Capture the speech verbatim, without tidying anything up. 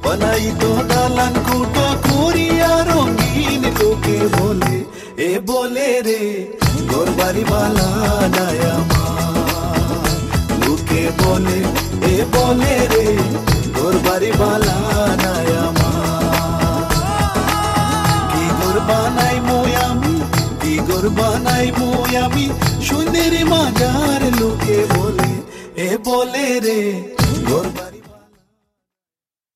বানাই তো দালান কুটো করিয়া রঙিন, লোকে বলে এ বলে রে ঘর বাড়ি বালা নাই আমার। লোকে বলে এ বলে রে ঘর বাড়ি বালা নাই আমার। কি ঘর বানাই মই আমি, কি ঘর বানাই মই আমি, সুন্দরী মাজার লোকে বলে এ বলে রে ঘর